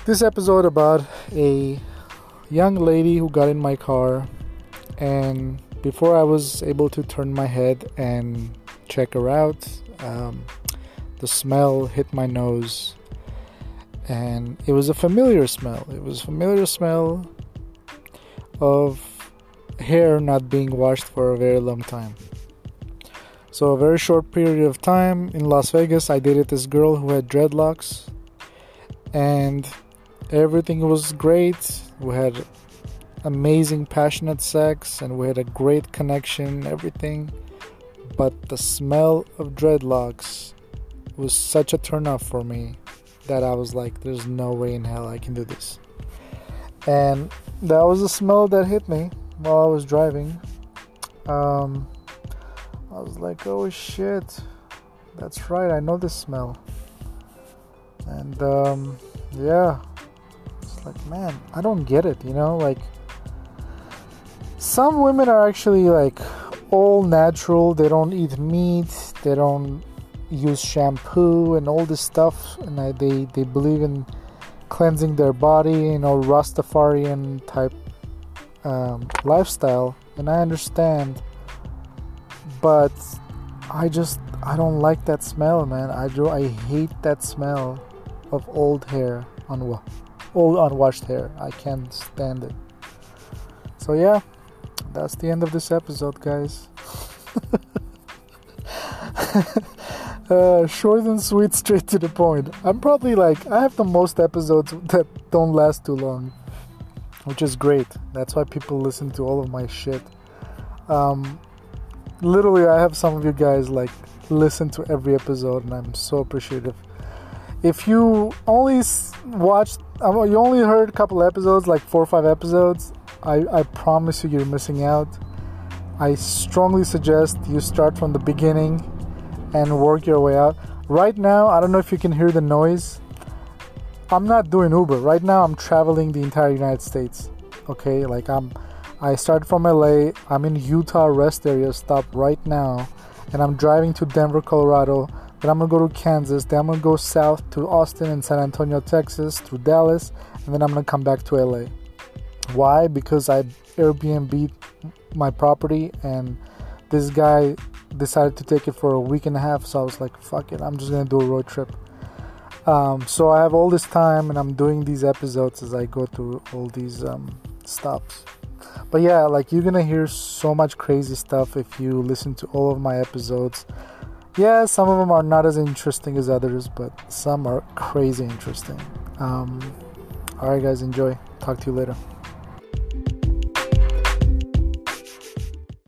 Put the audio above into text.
This episode about a young lady who got in my car, and before I was able to turn my head and check her out, the smell hit my nose, and it was a familiar smell. It was a familiar smell of hair not being washed for a very long time. So a very short period of time in Las Vegas, I dated this girl who had dreadlocks, and everything was great. We had amazing, passionate sex, and we had a great connection, everything. But the smell of dreadlocks was such a turn off for me that I was like, there's no way in hell I can do this. And that was the smell that hit me while I was driving. I was like, oh shit, that's right, I know this smell. And yeah, it's like, man, I don't get it, like some women are actually like all natural. They don't eat meat, they don't use shampoo and all this stuff, and they believe in cleansing their body, Rastafarian type lifestyle, and I understand, but I don't like that smell, man. I hate that smell of old unwashed hair. I can't stand it. So yeah, that's the end of this episode, guys. Short and sweet, straight to the point. I'm probably I have the most episodes that don't last too long, which is great. That's why people listen to all of my shit. Literally, I have some of you guys listen to every episode, and I'm so appreciative. If you only you only heard a couple episodes, 4 or 5 episodes, I promise you're missing out. I strongly suggest you start from the beginning and work your way out. Right now, I don't know if you can hear the noise. I'm not doing Uber. Right now, I'm traveling the entire United States. Okay, I started from LA. I'm in Utah rest area stop right now, and I'm driving to Denver, Colorado. Then I'm gonna go to Kansas. Then I'm gonna go south to Austin and San Antonio, Texas, through Dallas, and then I'm gonna come back to LA. Why? Because I Airbnb my property, and this guy decided to take it for a week and a half. So I was like, fuck it, I'm just gonna do a road trip. So I have all this time, and I'm doing these episodes as I go to all these stops. But yeah, you're gonna hear so much crazy stuff if you listen to all of my episodes. Yeah, some of them are not as interesting as others, but some are crazy interesting. Alright guys, enjoy. Talk to you later.